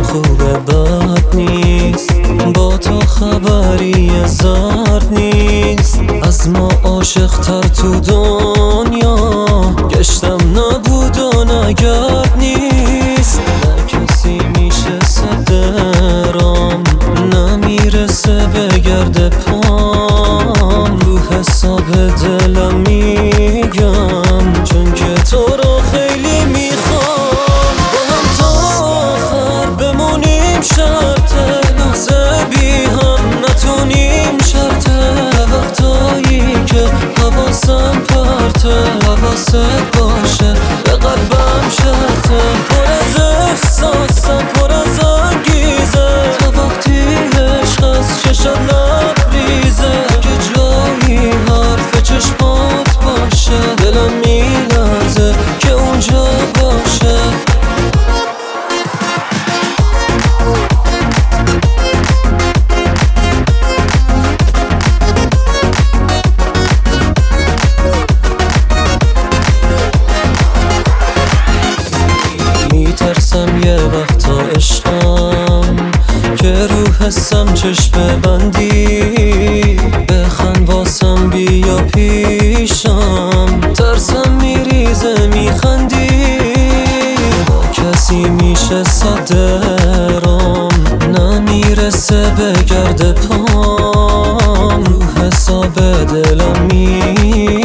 خوبه بد نیست، با تو خبری زرد نیست. از ما عاشق تر تو دنیا گشتم نبود و نگرد نیست. نه کسی میشه صدرام، نمیرسه به گرد پام. رو حساب دلم میگم چون که تو رو خیلی میخوام. با هم تا آخر بمونیم شرطه، لحظه بی هم نتونیم شرطه. وقتایی که حواسم پرته، حواست باشه به قلبم شرطه. پر از احساسم، پر از انگیزه، تا وقتی عشق از چشم نبریزه. که جایی حرف چشمات باشه، دلم میلرزه که اونجا باشه. میترسم یه وقتا عشقم که رو حسم چشم بندی. بخند واسم بیا پیشم، ترسم میریزه میخندی. با کسی میشه صدرام، نمیرسه به گرد پام. رو حساب دلم